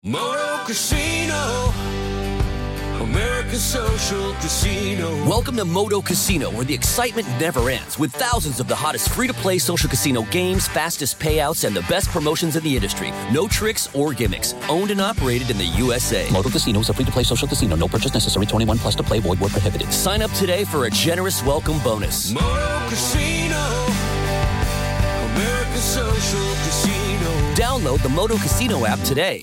Moto Casino, America's social casino. Welcome to Moto Casino, where the excitement never ends, with thousands of the hottest free-to-play social casino games, fastest payouts, and the best promotions in the industry. No tricks or gimmicks. Owned and operated in the USA. Moto Casino is a free-to-play social casino. No purchase necessary. 21 plus to play. Void where prohibited. Sign up today for a generous welcome bonus. Moto Casino, America's social casino. Download the Moto Casino app today.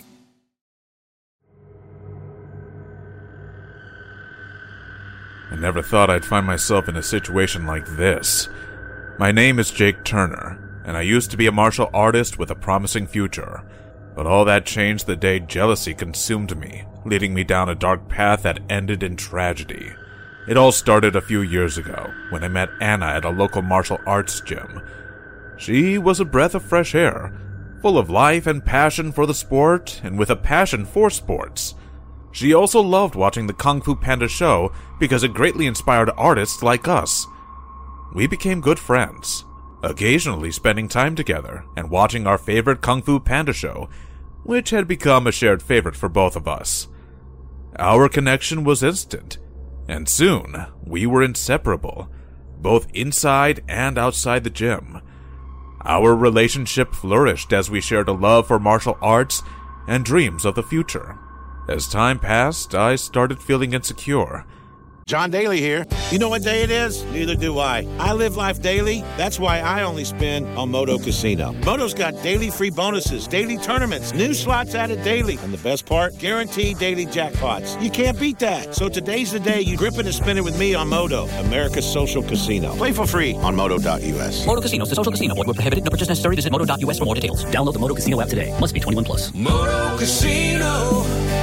I never thought I'd find myself in a situation like this. My name is Jake Turner, and I used to be a martial artist with a promising future. But all that changed the day jealousy consumed me, leading me down a dark path that ended in tragedy. It all started a few years ago, when I met Anna at a local martial arts gym. She was a breath of fresh air, full of life and passion for the sport, and with a passion for sports. She also loved watching the Kung Fu Panda show because it greatly inspired artists like us. We became good friends, occasionally spending time together and watching our favorite Kung Fu Panda show, which had become a shared favorite for both of us. Our connection was instant, and soon we were inseparable, both inside and outside the gym. Our relationship flourished as we shared a love for martial arts and dreams of the future. As time passed, I started feeling insecure. John Daly here. You know what day it is? Neither do I. I live life daily. That's why I only spin on Moto Casino. Moto's got daily free bonuses, daily tournaments, new slots added daily, and the best part, guaranteed daily jackpots. You can't beat that. So today's the day you grip it and spin it with me on Moto, America's social casino. Play for free on Moto.us. Moto Casino is a social casino. Void where prohibited. No purchase necessary. Visit Moto.us for more details. Download the Moto Casino app today. Must be 21 plus. Moto Casino,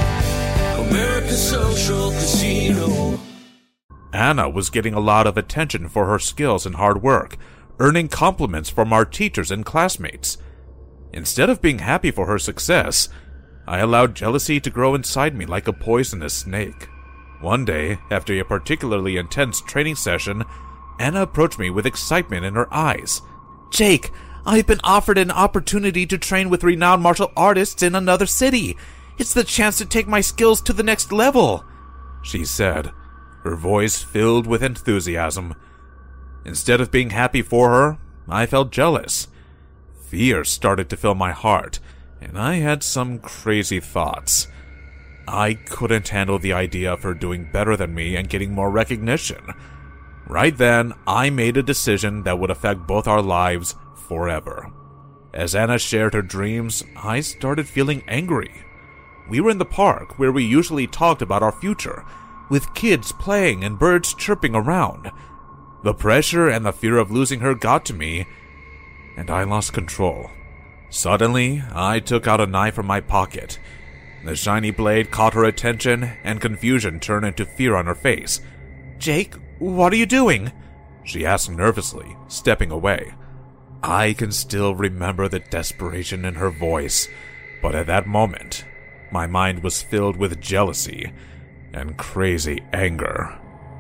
America's social casino. Anna was getting a lot of attention for her skills and hard work, earning compliments from our teachers and classmates. Instead of being happy for her success, I allowed jealousy to grow inside me like a poisonous snake. One day, after a particularly intense training session, Anna approached me with excitement in her eyes. "Jake, I've been offered an opportunity to train with renowned martial artists in another city. It's the chance to take my skills to the next level," she said, her voice filled with enthusiasm. Instead of being happy for her, I felt jealous. Fear started to fill my heart, and I had some crazy thoughts. I couldn't handle the idea of her doing better than me and getting more recognition. Right then, I made a decision that would affect both our lives forever. As Anna shared her dreams, I started feeling angry. We were in the park where we usually talked about our future, with kids playing and birds chirping around. The pressure and the fear of losing her got to me, and I lost control. Suddenly, I took out a knife from my pocket. The shiny blade caught her attention, and confusion turned into fear on her face. "Jake, what are you doing?" she asked nervously, stepping away. I can still remember the desperation in her voice, but at that moment, my mind was filled with jealousy and crazy anger.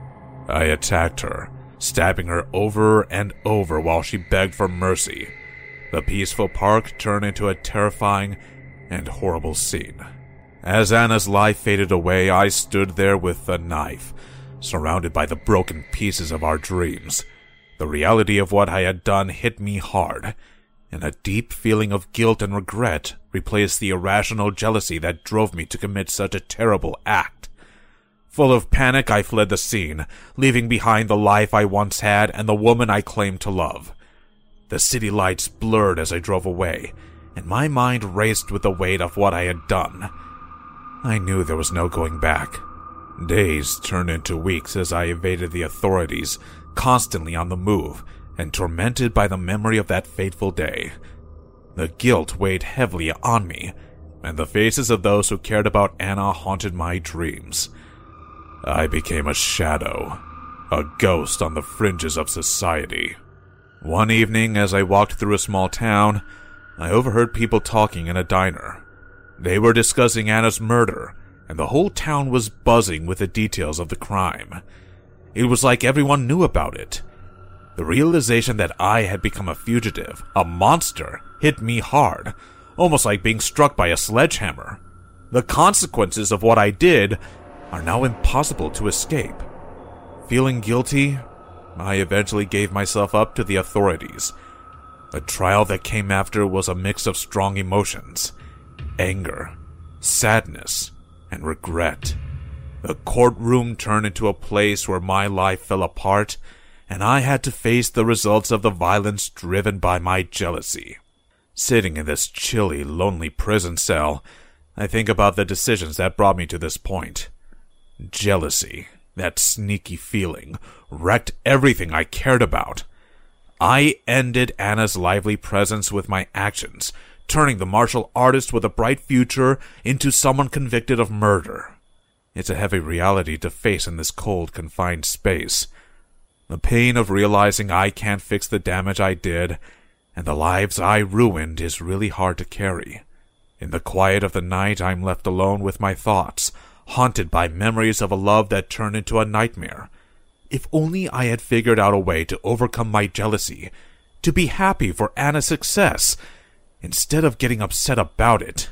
I attacked her, stabbing her over and over while she begged for mercy. The peaceful park turned into a terrifying and horrible scene. As Anna's life faded away, I stood there with a knife, surrounded by the broken pieces of our dreams. The reality of what I had done hit me hard, and a deep feeling of guilt and regret replaced the irrational jealousy that drove me to commit such a terrible act. Full of panic, I fled the scene, leaving behind the life I once had and the woman I claimed to love. The city lights blurred as I drove away, and my mind raced with the weight of what I had done. I knew there was no going back. Days turned into weeks as I evaded the authorities, constantly on the move, and tormented by the memory of that fateful day. The guilt weighed heavily on me, and the faces of those who cared about Anna haunted my dreams. I became a shadow, a ghost on the fringes of society. One evening, as I walked through a small town, I overheard people talking in a diner. They were discussing Anna's murder, and the whole town was buzzing with the details of the crime. It was like everyone knew about it. The realization that I had become a fugitive, a monster, hit me hard, almost like being struck by a sledgehammer. The consequences of what I did are now impossible to escape. Feeling guilty, I eventually gave myself up to the authorities. The trial that came after was a mix of strong emotions: anger, sadness, and regret. The courtroom turned into a place where my life fell apart, and I had to face the results of the violence driven by my jealousy. Sitting in this chilly, lonely prison cell, I think about the decisions that brought me to this point. Jealousy, that sneaky feeling, wrecked everything I cared about. I ended Anna's lively presence with my actions, turning the martial artist with a bright future into someone convicted of murder. It's a heavy reality to face in this cold, confined space. The pain of realizing I can't fix the damage I did, and the lives I ruined, is really hard to carry. In the quiet of the night, I'm left alone with my thoughts, haunted by memories of a love that turned into a nightmare. If only I had figured out a way to overcome my jealousy, to be happy for Anna's success, instead of getting upset about it.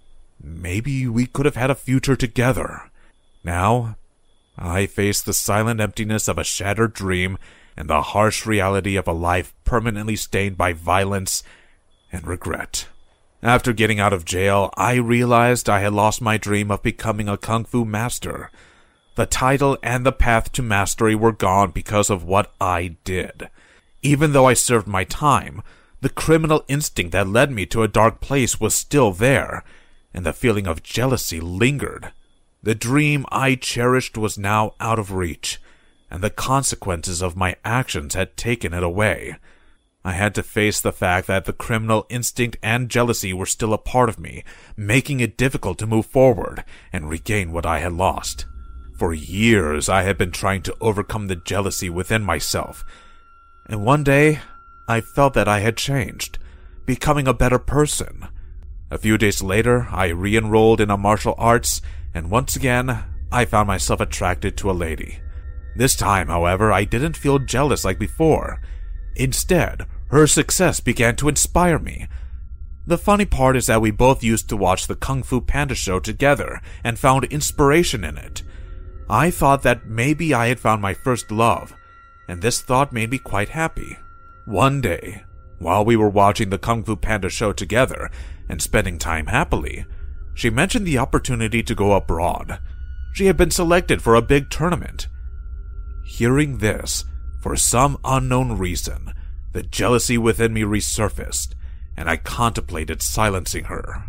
Maybe we could have had a future together. Now, I face the silent emptiness of a shattered dream and the harsh reality of a life permanently stained by violence and regret. After getting out of jail, I realized I had lost my dream of becoming a kung fu master. The title and the path to mastery were gone because of what I did. Even though I served my time, the criminal instinct that led me to a dark place was still there, and the feeling of jealousy lingered. The dream I cherished was now out of reach, and the consequences of my actions had taken it away. I had to face the fact that the criminal instinct and jealousy were still a part of me, making it difficult to move forward and regain what I had lost. For years I had been trying to overcome the jealousy within myself, and one day I felt that I had changed, becoming a better person. A few days later, I re-enrolled in a martial arts, and once again, I found myself attracted to a lady. This time, however, I didn't feel jealous like before. Instead, her success began to inspire me. The funny part is that we both used to watch the Kung Fu Panda show together and found inspiration in it. I thought that maybe I had found my first love, and this thought made me quite happy. One day, while we were watching the Kung Fu Panda show together and spending time happily, she mentioned the opportunity to go abroad. She had been selected for a big tournament. Hearing this, for some unknown reason, the jealousy within me resurfaced, and I contemplated silencing her.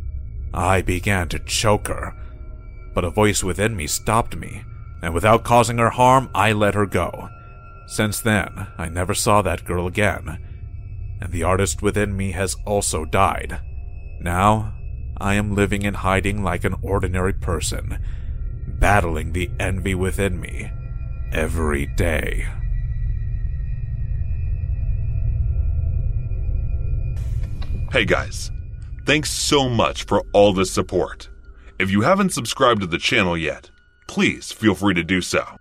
I began to choke her, but a voice within me stopped me, and without causing her harm, I let her go. Since then, I never saw that girl again, and the artist within me has also died. Now, I am living in hiding like an ordinary person, battling the envy within me every day. Hey guys, thanks so much for all the support. If you haven't subscribed to the channel yet, please feel free to do so.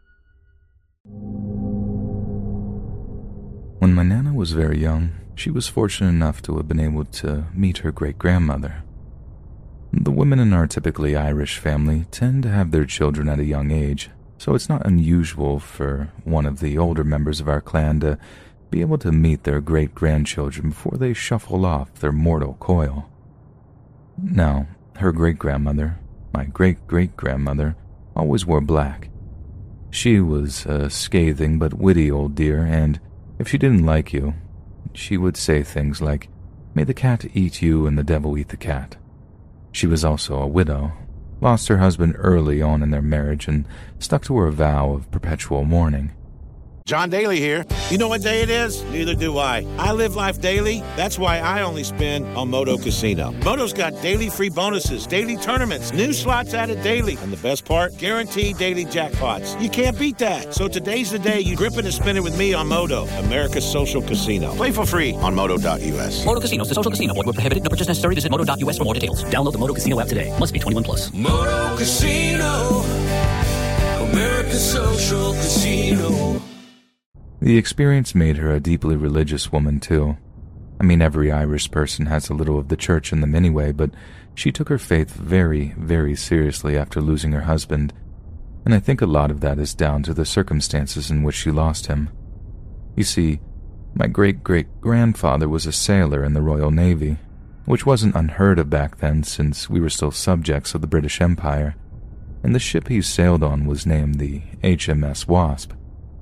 When my Nana was very young, she was fortunate enough to have been able to meet her great-grandmother. The women in our typically Irish family tend to have their children at a young age, so it's not unusual for one of the older members of our clan to be able to meet their great-grandchildren before they shuffle off their mortal coil. Now, her great-grandmother, my great-great-grandmother, always wore black. She was a scathing but witty old dear, and if she didn't like you, she would say things like, "May the cat eat you and the devil eat the cat." She was also a widow, lost her husband early on in their marriage, and stuck to her vow of perpetual mourning. John Daly here. You know what day it is? Neither do I. I live life daily. That's why I only spin on Moto Casino. Moto's got daily free bonuses, daily tournaments, new slots added daily. And the best part? Guaranteed daily jackpots. You can't beat that. So today's the day you grip it and spin it with me on Moto, America's social casino. Play for free on Moto.us. Moto Casino is a social casino. Void where prohibited. No purchase necessary. Visit Moto.us for more details. Download the Moto Casino app today. Must be 21 plus. Moto Casino, America's social casino. The experience made her a deeply religious woman, too. I mean, every Irish person has a little of the church in them anyway, but she took her faith very, very seriously after losing her husband, and I think a lot of that is down to the circumstances in which she lost him. You see, my great-great-grandfather was a sailor in the Royal Navy, which wasn't unheard of back then since we were still subjects of the British Empire, and the ship he sailed on was named the HMS Wasp.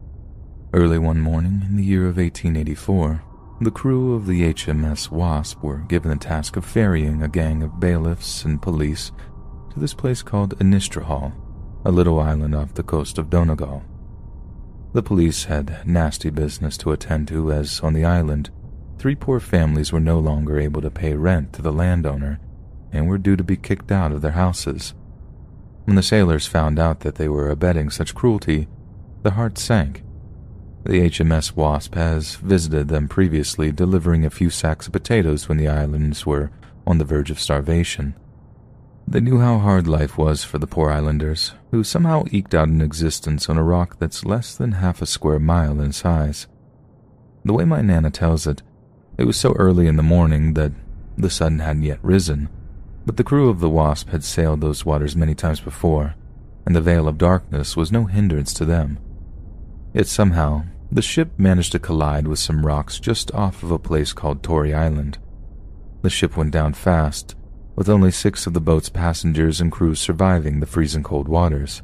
Early one morning in the year of 1884, the crew of the HMS Wasp were given the task of ferrying a gang of bailiffs and police to this place called Inistrahall, a little island off the coast of Donegal. The police had nasty business to attend to, as on the island, 3 poor families were no longer able to pay rent to the landowner and were due to be kicked out of their houses. When the sailors found out that they were abetting such cruelty, their hearts sank. The HMS Wasp has visited them previously, delivering a few sacks of potatoes when the islands were on the verge of starvation. They knew how hard life was for the poor islanders, who somehow eked out an existence on a rock that's less than half a square mile in size. The way my Nana tells it, it was so early in the morning that the sun hadn't yet risen, but the crew of the Wasp had sailed those waters many times before, and the veil of darkness was no hindrance to them. Yet somehow, the ship managed to collide with some rocks just off of a place called Tory Island. The ship went down fast, with only 6 of the boat's passengers and crew surviving the freezing cold waters.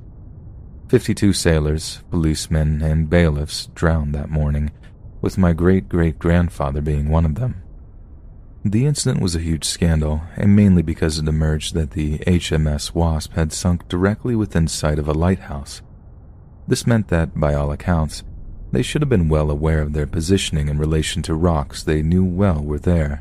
52 sailors, policemen, and bailiffs drowned that morning, with my great-great-grandfather being one of them. The incident was a huge scandal, and mainly because it emerged that the HMS Wasp had sunk directly within sight of a lighthouse. This meant that, by all accounts, they should have been well aware of their positioning in relation to rocks they knew well were there.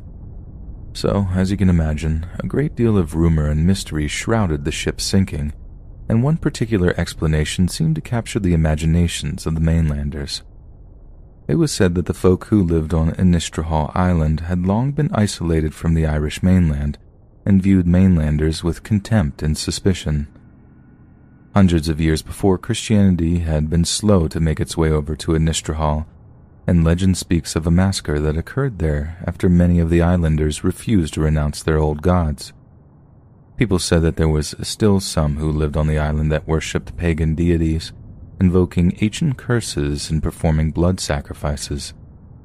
So, as you can imagine, a great deal of rumor and mystery shrouded the ship's sinking, and one particular explanation seemed to capture the imaginations of the mainlanders. It was said that the folk who lived on Inistrahall Island had long been isolated from the Irish mainland and viewed mainlanders with contempt and suspicion. Hundreds of years before, Christianity had been slow to make its way over to Inistrahall, and legend speaks of a massacre that occurred there after many of the islanders refused to renounce their old gods. People said that there was still some who lived on the island that worshipped pagan deities, invoking ancient curses and performing blood sacrifices.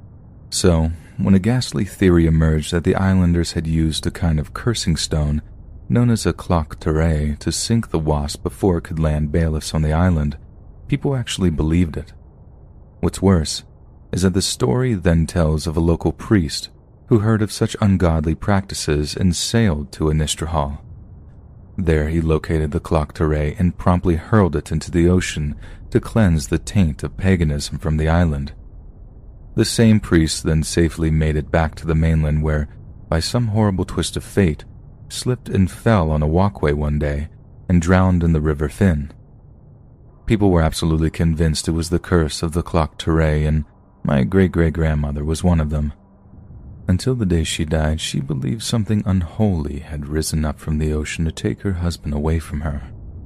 So, when a ghastly theory emerged that the islanders had used a kind of cursing stone known as a cloc terre to sink the Wasp before it could land bailiffs on the island, people actually believed it. What's worse is that the story then tells of a local priest who heard of such ungodly practices and sailed to Inistrahall. There he located the cloc terre and promptly hurled it into the ocean to cleanse the taint of paganism from the island. The same priest then safely made it back to the mainland where, by some horrible twist of fate, slipped and fell on a walkway one day and drowned in the River Finn. People were absolutely convinced it was the curse of the cloc terre, and my great-great-grandmother was one of them. Until the day she died, she believed something unholy had risen up from the ocean to take her husband away from her.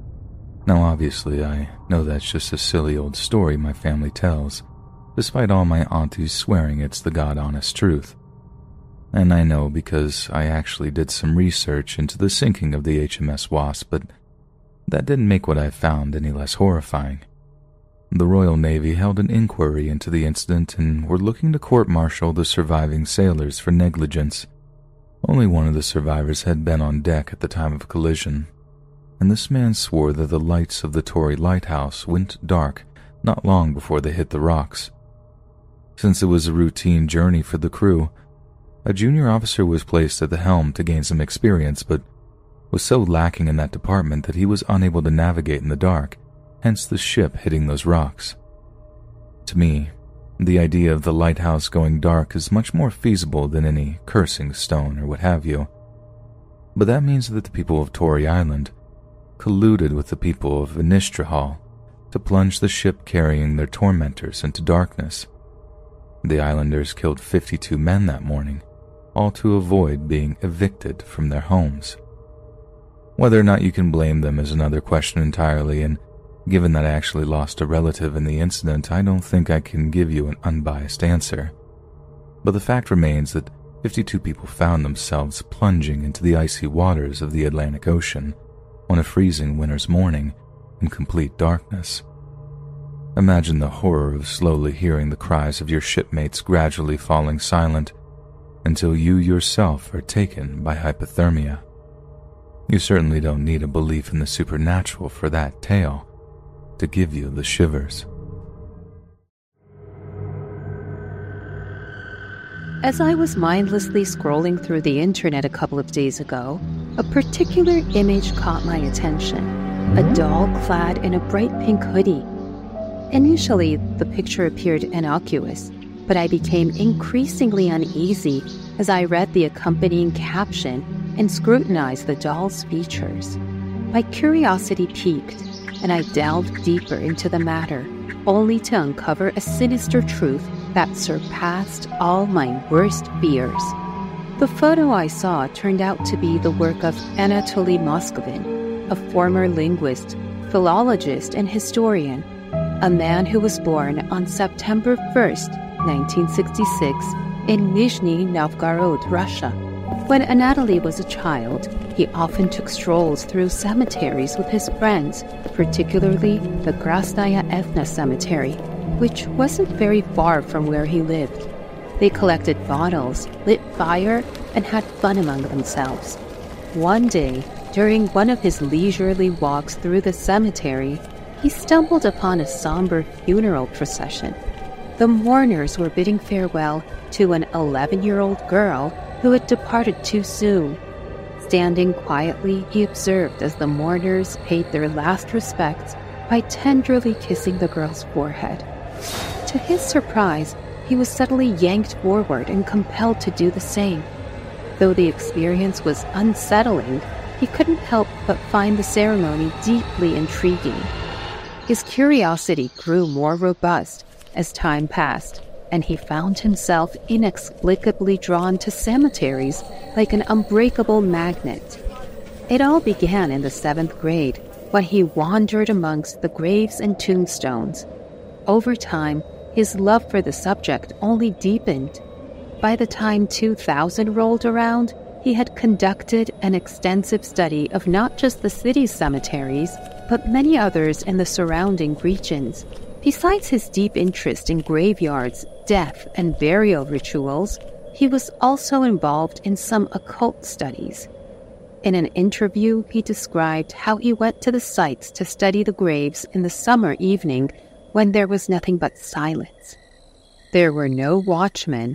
Now obviously I know that's just a silly old story my family tells, despite all my aunties swearing it's the God-honest truth. And I know because I actually did some research into the sinking of the HMS Wasp, but that didn't make what I found any less horrifying. The Royal Navy held an inquiry into the incident and were looking to court-martial the surviving sailors for negligence. Only one of the survivors had been on deck at the time of collision, and this man swore that the lights of the Tory lighthouse went dark not long before they hit the rocks. Since it was a routine journey for the crew, a junior officer was placed at the helm to gain some experience, but was so lacking in that department that he was unable to navigate in the dark, hence the ship hitting those rocks. To me, the idea of the lighthouse going dark is much more feasible than any cursing stone or what have you. But that means that the people of Tory Island colluded with the people of Inistrahall to plunge the ship carrying their tormentors into darkness. The islanders killed 52 men that morning, all to avoid being evicted from their homes. Whether or not you can blame them is another question entirely, and given that I actually lost a relative in the incident, I don't think I can give you an unbiased answer. But the fact remains that 52 people found themselves plunging into the icy waters of the Atlantic Ocean on a freezing winter's morning in complete darkness. Imagine the horror of slowly hearing the cries of your shipmates gradually falling silent until you yourself are taken by hypothermia. You certainly don't need a belief in the supernatural for that tale to give you the shivers. As I was mindlessly scrolling through the internet a couple of days ago, a particular image caught my attention. A doll clad in a bright pink hoodie. Initially, the picture appeared innocuous, but I became increasingly uneasy as I read the accompanying caption and scrutinized the doll's features. My curiosity piqued, and I delved deeper into the matter, only to uncover a sinister truth that surpassed all my worst fears. The photo I saw turned out to be the work of Anatoly Moskvin, a former linguist, philologist, and historian, a man who was born on September 1st, 1966, in Nizhny Novgorod, Russia. When Anatoly was a child, he often took strolls through cemeteries with his friends, particularly the Krasnaya Ethna Cemetery, which wasn't very far from where he lived. They collected bottles, lit fire, and had fun among themselves. One day, during one of his leisurely walks through the cemetery, he stumbled upon a somber funeral procession. The mourners were bidding farewell to an 11-year-old girl who had departed too soon. Standing quietly, he observed as the mourners paid their last respects by tenderly kissing the girl's forehead. To his surprise, he was suddenly yanked forward and compelled to do the same. Though the experience was unsettling, he couldn't help but find the ceremony deeply intriguing. His curiosity grew more robust as time passed, and he found himself inexplicably drawn to cemeteries like an unbreakable magnet. It all began in the 7th grade, when he wandered amongst the graves and tombstones. Over time, his love for the subject only deepened. By the time 2000 rolled around, he had conducted an extensive study of not just the city's cemeteries, but many others in the surrounding regions. Besides his deep interest in graveyards, death, and burial rituals, he was also involved in some occult studies. In an interview, he described how he went to the sites to study the graves in the summer evening when there was nothing but silence. There were no watchmen,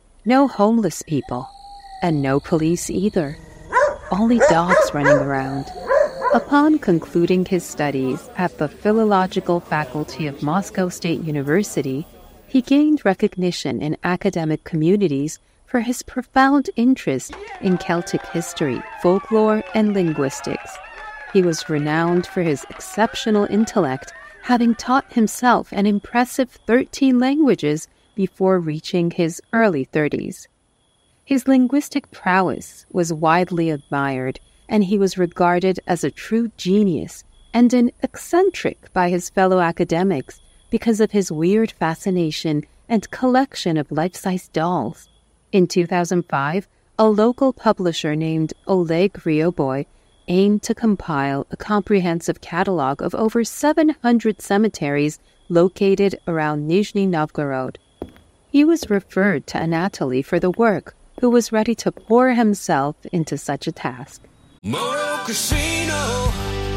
no homeless people, and no police either. Only dogs running around. Upon concluding his studies at the Philological Faculty of Moscow State University, he gained recognition in academic communities for his profound interest in Celtic history, folklore, and linguistics. He was renowned for his exceptional intellect, having taught himself an impressive 13 languages before reaching his early 30s. His linguistic prowess was widely admired, and he was regarded as a true genius and an eccentric by his fellow academics because of his weird fascination and collection of life-size dolls. In 2005, a local publisher named Oleg Ryoboy aimed to compile a comprehensive catalog of over 700 cemeteries located around Nizhny Novgorod. He was referred to Anatoly for the work, who was ready to pour himself into such a task. Moto Casino,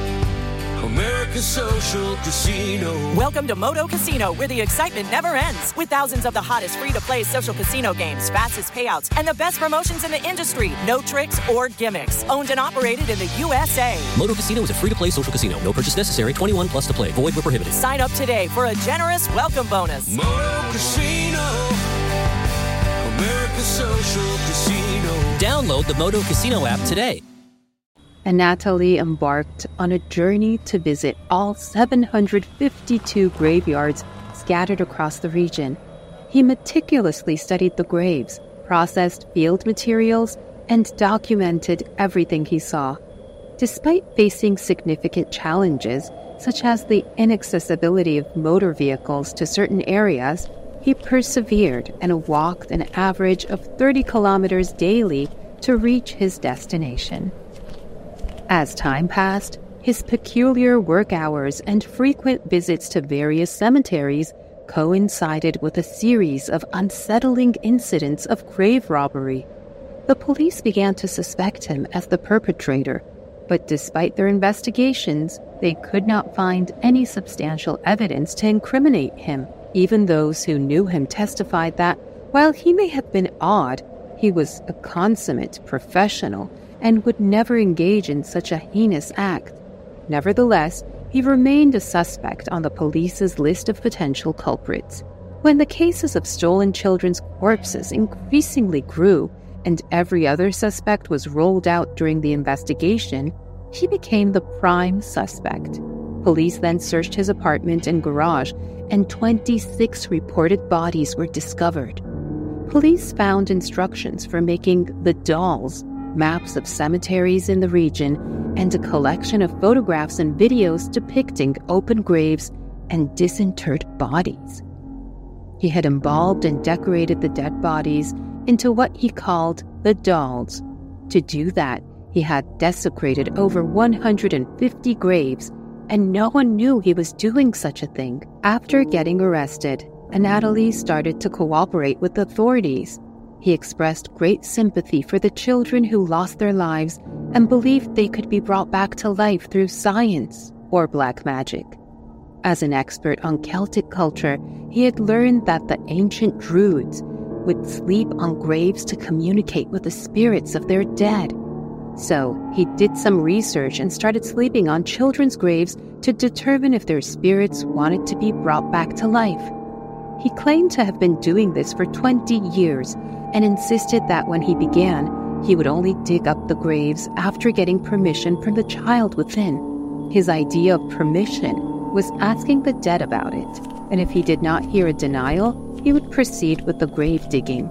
America's social casino. Welcome to Moto Casino, where the excitement never ends. With thousands of the hottest free-to-play social casino games, fastest payouts, and the best promotions in the industry. No tricks or gimmicks. Owned and operated in the USA. Moto Casino is a free-to-play social casino. No purchase necessary. 21 plus to play. Void where prohibited. Sign up today for a generous welcome bonus. Moto Casino, America's social casino. Download the Moto Casino app today. Anatoly embarked on a journey to visit all 752 graveyards scattered across the region. He meticulously studied the graves, processed field materials, and documented everything he saw. Despite facing significant challenges, such as the inaccessibility of motor vehicles to certain areas, he persevered and walked an average of 30 kilometers daily to reach his destination. As time passed, his peculiar work hours and frequent visits to various cemeteries coincided with a series of unsettling incidents of grave robbery. The police began to suspect him as the perpetrator, but despite their investigations, they could not find any substantial evidence to incriminate him. Even those who knew him testified that, while he may have been odd, he was a consummate professional and would never engage in such a heinous act. Nevertheless, he remained a suspect on the police's list of potential culprits. When the cases of stolen children's corpses increasingly grew, and every other suspect was rolled out during the investigation, he became the prime suspect. Police then searched his apartment and garage, and 26 reported bodies were discovered. Police found instructions for making the dolls, maps of cemeteries in the region, and a collection of photographs and videos depicting open graves and disinterred bodies. He had embalmed and decorated the dead bodies into what he called the dolls. To do that, he had desecrated over 150 graves, and no one knew he was doing such a thing. After getting arrested, Anatoly started to cooperate with authorities. He expressed great sympathy for the children who lost their lives and believed they could be brought back to life through science or black magic. As an expert on Celtic culture, he had learned that the ancient Druids would sleep on graves to communicate with the spirits of their dead. So he did some research and started sleeping on children's graves to determine if their spirits wanted to be brought back to life. He claimed to have been doing this for 20 years and insisted that when he began, he would only dig up the graves after getting permission from the child within. His idea of permission was asking the dead about it, and if he did not hear a denial, he would proceed with the grave digging.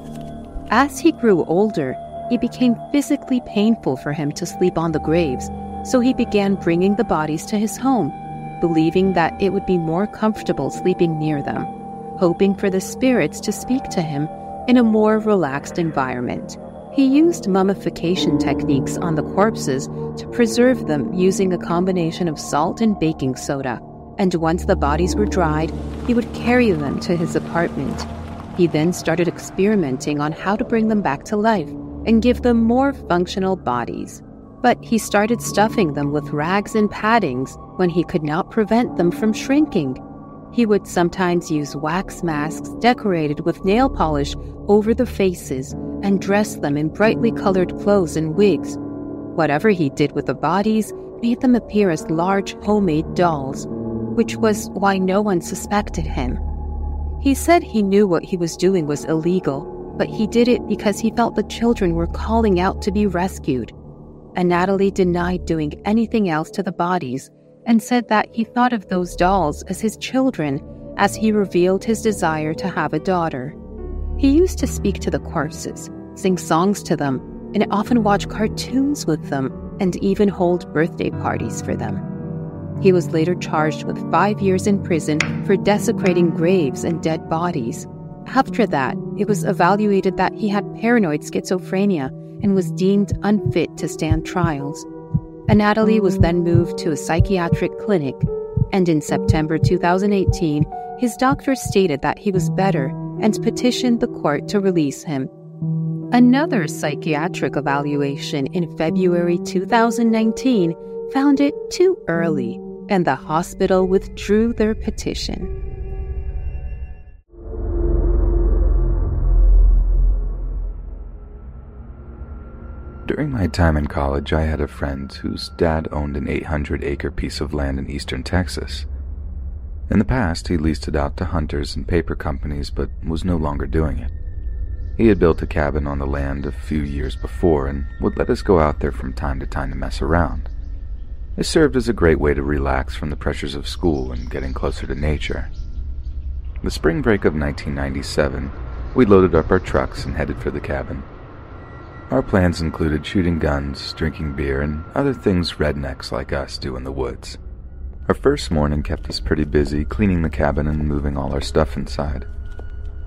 As he grew older, it became physically painful for him to sleep on the graves, so he began bringing the bodies to his home, believing that it would be more comfortable sleeping near them, hoping for the spirits to speak to him in a more relaxed environment. He used mummification techniques on the corpses to preserve them using a combination of salt and baking soda, and once the bodies were dried, he would carry them to his apartment. He then started experimenting on how to bring them back to life and give them more functional bodies. But he started stuffing them with rags and paddings when he could not prevent them from shrinking. He would sometimes use wax masks decorated with nail polish over the faces and dress them in brightly colored clothes and wigs. Whatever he did with the bodies made them appear as large homemade dolls, which was why no one suspected him. He said he knew what he was doing was illegal, but he did it because he felt the children were calling out to be rescued. Anatoly denied doing anything else to the bodies and said that he thought of those dolls as his children as he revealed his desire to have a daughter. He used to speak to the corpses, sing songs to them, and often watch cartoons with them, and even hold birthday parties for them. He was later charged with 5 years in prison for desecrating graves and dead bodies. After that, it was evaluated that he had paranoid schizophrenia and was deemed unfit to stand trials. Anatoly was then moved to a psychiatric clinic, and in September 2018, his doctor stated that he was better and petitioned the court to release him. Another psychiatric evaluation in February 2019 found it too early, and the hospital withdrew their petition. During my time in college, I had a friend whose dad owned an 800-acre piece of land in eastern Texas. In the past, he leased it out to hunters and paper companies, but was no longer doing it. He had built a cabin on the land a few years before and would let us go out there from time to time to mess around. It served as a great way to relax from the pressures of school and getting closer to nature. The spring break of 1997, we loaded up our trucks and headed for the cabin. Our plans included shooting guns, drinking beer, and other things rednecks like us do in the woods. Our first morning kept us pretty busy cleaning the cabin and moving all our stuff inside.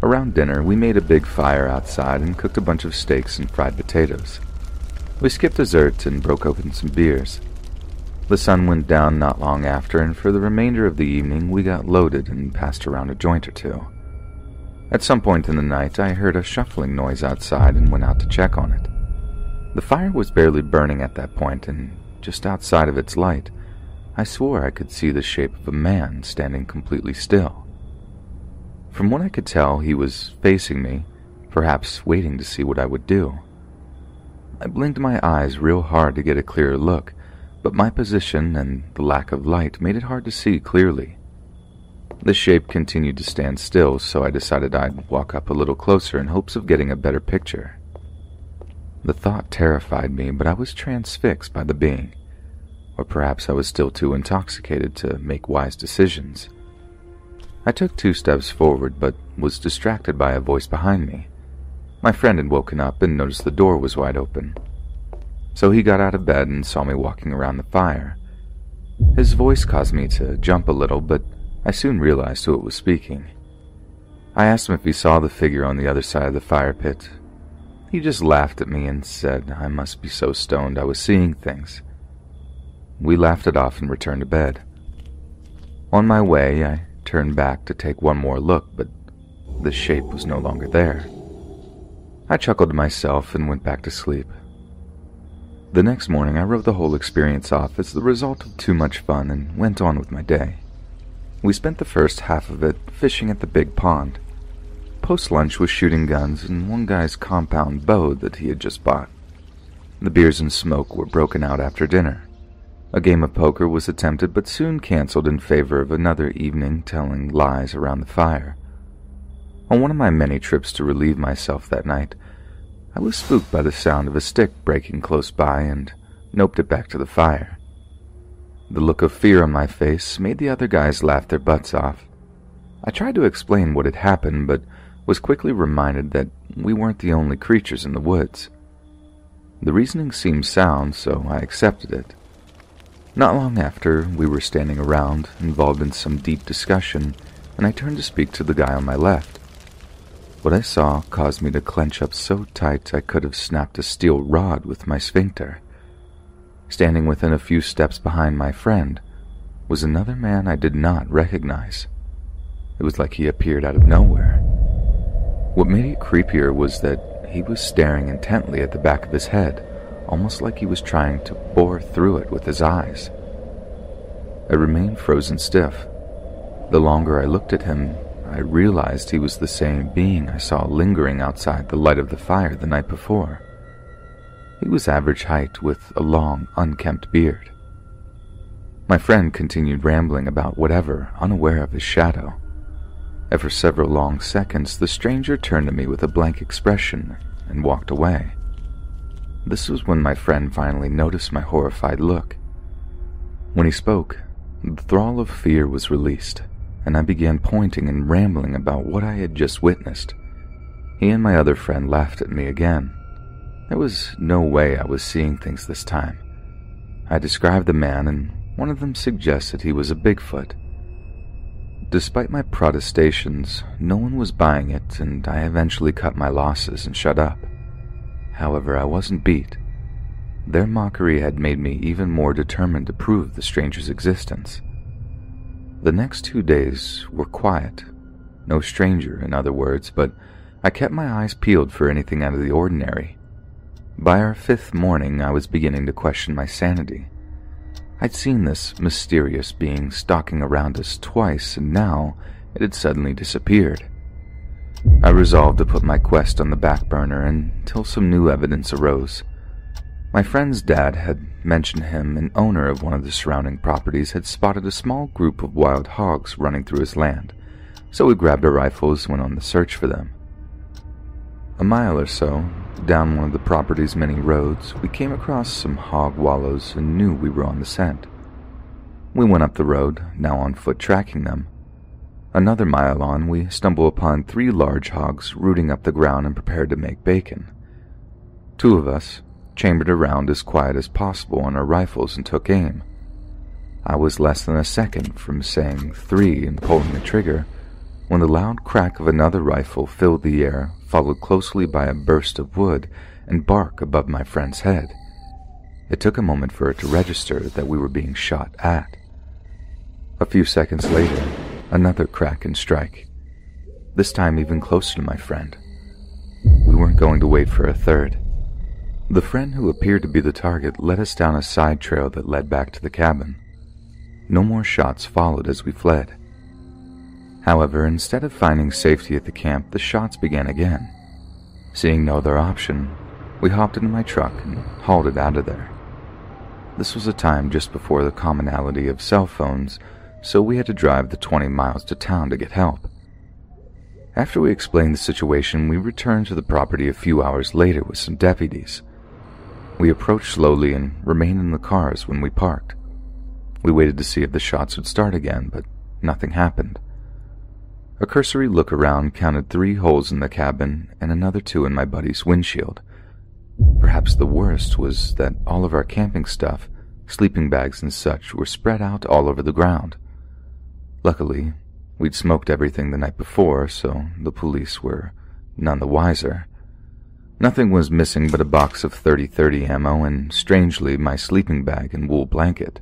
Around dinner, we made a big fire outside and cooked a bunch of steaks and fried potatoes. We skipped dessert and broke open some beers. The sun went down not long after, and for the remainder of the evening we got loaded and passed around a joint or two. At some point in the night, I heard a shuffling noise outside and went out to check on it. The fire was barely burning at that point, and just outside of its light, I swore I could see the shape of a man standing completely still. From what I could tell, he was facing me, perhaps waiting to see what I would do. I blinked my eyes real hard to get a clearer look, but my position and the lack of light made it hard to see clearly. The shape continued to stand still, so I decided I'd walk up a little closer in hopes of getting a better picture. The thought terrified me, but I was transfixed by the being, or perhaps I was still too intoxicated to make wise decisions. I took 2 steps forward, but was distracted by a voice behind me. My friend had woken up and noticed the door was wide open, so he got out of bed and saw me walking around the fire. His voice caused me to jump a little, but I soon realized who it was speaking. I asked him if he saw the figure on the other side of the fire pit. He just laughed at me and said I must be so stoned I was seeing things. We laughed it off and returned to bed. On my way, I turned back to take one more look, but the shape was no longer there. I chuckled to myself and went back to sleep. The next morning, I wrote the whole experience off as the result of too much fun and went on with my day. We spent the first half of it fishing at the big pond. Post-lunch was shooting guns and one guy's compound bow that he had just bought. The beers and smoke were broken out after dinner. A game of poker was attempted but soon canceled in favor of another evening telling lies around the fire. On one of my many trips to relieve myself that night, I was spooked by the sound of a stick breaking close by and noped it back to the fire. The look of fear on my face made the other guys laugh their butts off. I tried to explain what had happened, but was quickly reminded that we weren't the only creatures in the woods. The reasoning seemed sound, so I accepted it. Not long after, we were standing around, involved in some deep discussion, and I turned to speak to the guy on my left. What I saw caused me to clench up so tight I could have snapped a steel rod with my sphincter. Standing within a few steps behind my friend was another man I did not recognize. It was like he appeared out of nowhere. What made it creepier was that he was staring intently at the back of his head, almost like he was trying to bore through it with his eyes. I remained frozen stiff. The longer I looked at him, I realized he was the same being I saw lingering outside the light of the fire the night before. He was average height with a long, unkempt beard. My friend continued rambling about whatever, unaware of his shadow. After several long seconds, the stranger turned to me with a blank expression and walked away. This was when my friend finally noticed my horrified look. When he spoke, the thrall of fear was released, and I began pointing and rambling about what I had just witnessed. He and my other friend laughed at me again. There was no way I was seeing things this time. I described the man, and one of them suggested he was a Bigfoot. Despite my protestations, no one was buying it, and I eventually cut my losses and shut up. However, I wasn't beat. Their mockery had made me even more determined to prove the stranger's existence. The next 2 days were quiet. No stranger, in other words, but I kept my eyes peeled for anything out of the ordinary. By our 5th morning, I was beginning to question my sanity. I'd seen this mysterious being stalking around us twice, and now it had suddenly disappeared. I resolved to put my quest on the back burner until some new evidence arose. My friend's dad had mentioned him, an owner of one of the surrounding properties, had spotted a small group of wild hogs running through his land, so we grabbed our rifles and went on the search for them. A mile or so down one of the property's many roads, we came across some hog wallows and knew we were on the scent. We went up the road, now on foot tracking them. Another mile on, we stumbled upon 3 large hogs rooting up the ground and prepared to make bacon. 2 of us chambered around as quiet as possible on our rifles and took aim. I was less than a second from saying 3 and pulling the trigger when the loud crack of another rifle filled the air, followed closely by a burst of wood and bark above my friend's head. It took a moment for it to register that we were being shot at. A few seconds later, another crack and strike, this time even closer to my friend. We weren't going to wait for a third. The friend who appeared to be the target led us down a side trail that led back to the cabin. No more shots followed as we fled. However, instead of finding safety at the camp, the shots began again. Seeing no other option, we hopped into my truck and hauled it out of there. This was a time just before the commonality of cell phones, so we had to drive the 20 miles to town to get help. After we explained the situation, we returned to the property a few hours later with some deputies. We approached slowly and remained in the cars when we parked. We waited to see if the shots would start again, but nothing happened. A cursory look around counted 3 holes in the cabin and another 2 in my buddy's windshield. Perhaps the worst was that all of our camping stuff, sleeping bags and such, were spread out all over the ground. Luckily, we'd smoked everything the night before, so the police were none the wiser. Nothing was missing but a box of .30-30 ammo and, strangely, my sleeping bag and wool blanket.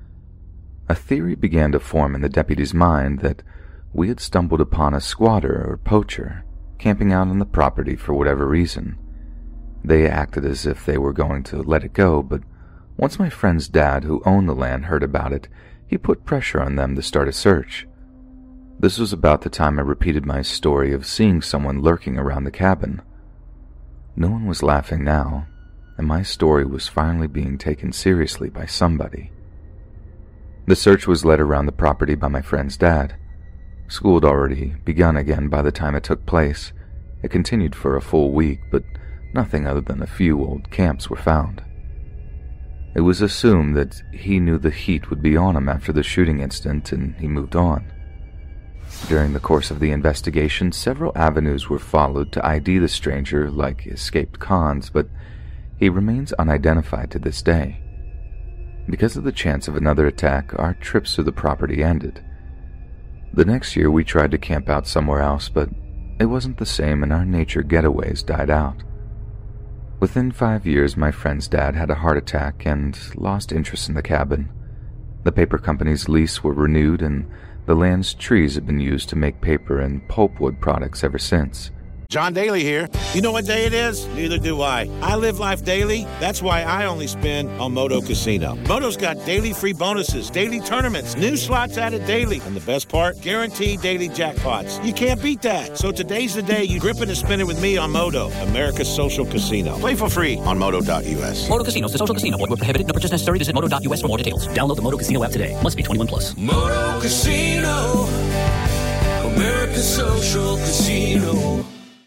A theory began to form in the deputy's mind that we had stumbled upon a squatter or poacher camping out on the property for whatever reason. They acted as if they were going to let it go, but once my friend's dad, who owned the land, heard about it, he put pressure on them to start a search. This was about the time I repeated my story of seeing someone lurking around the cabin. No one was laughing now, and my story was finally being taken seriously by somebody. The search was led around the property by my friend's dad. School had already begun again by the time it took place. It continued for a full week, but nothing other than a few old camps were found. It was assumed that he knew the heat would be on him after the shooting incident, and he moved on. During the course of the investigation, several avenues were followed to ID the stranger like escaped cons, but he remains unidentified to this day. Because of the chance of another attack, our trips to the property ended. The next year we tried to camp out somewhere else, but it wasn't the same and our nature getaways died out. Within 5 years, my friend's dad had a heart attack and lost interest in the cabin. The paper company's lease were renewed and the land's trees have been used to make paper and pulpwood products ever since. John Daly here. You know what day it is? Neither do I. I live life daily. That's why I only spin on Moto Casino. Moto's got daily free bonuses, daily tournaments, new slots added daily. And the best part? Guaranteed daily jackpots. You can't beat that. So today's the day you grip it and spin it with me on Moto, America's social casino. Play for free on Moto.us. Moto Casino, the social casino. Void where prohibited. No purchase necessary. Visit Moto.us for more details. Download the Moto Casino app today. Must be 21 plus. Moto Casino, America's social casino.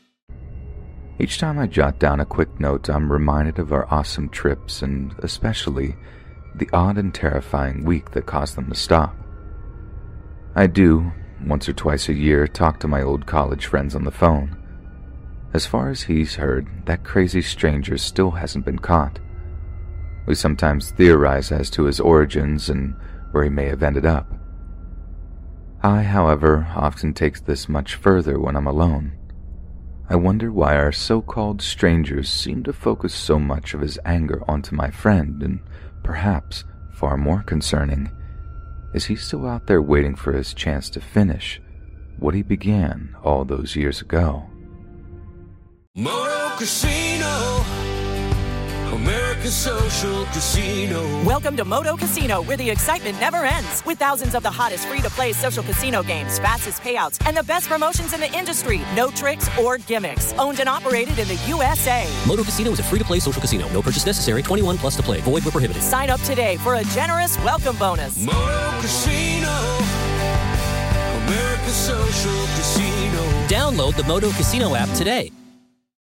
Each time I jot down a quick note, I'm reminded of our awesome trips and especially the odd and terrifying week that caused them to stop. I do, once or twice a year, talk to my old college friends on the phone. As far as he's heard, that crazy stranger still hasn't been caught. We sometimes theorize as to his origins and where he may have ended up. I, however, often take this much further when I'm alone. I wonder why our so-called strangers seem to focus so much of his anger onto my friend, and perhaps, far more concerning, is he still out there waiting for his chance to finish what he began all those years ago? Moto Casino, America's social casino. Welcome to Moto Casino, where the excitement never ends. With thousands of the hottest free-to-play social casino games, fastest payouts, and the best promotions in the industry. No tricks or gimmicks. Owned and operated in the USA. Moto Casino is a free-to-play social casino. No purchase necessary. 21 plus to play. Void where prohibited. Sign up today for a generous welcome bonus. Moto Casino, America's social casino. Download the Moto Casino app today.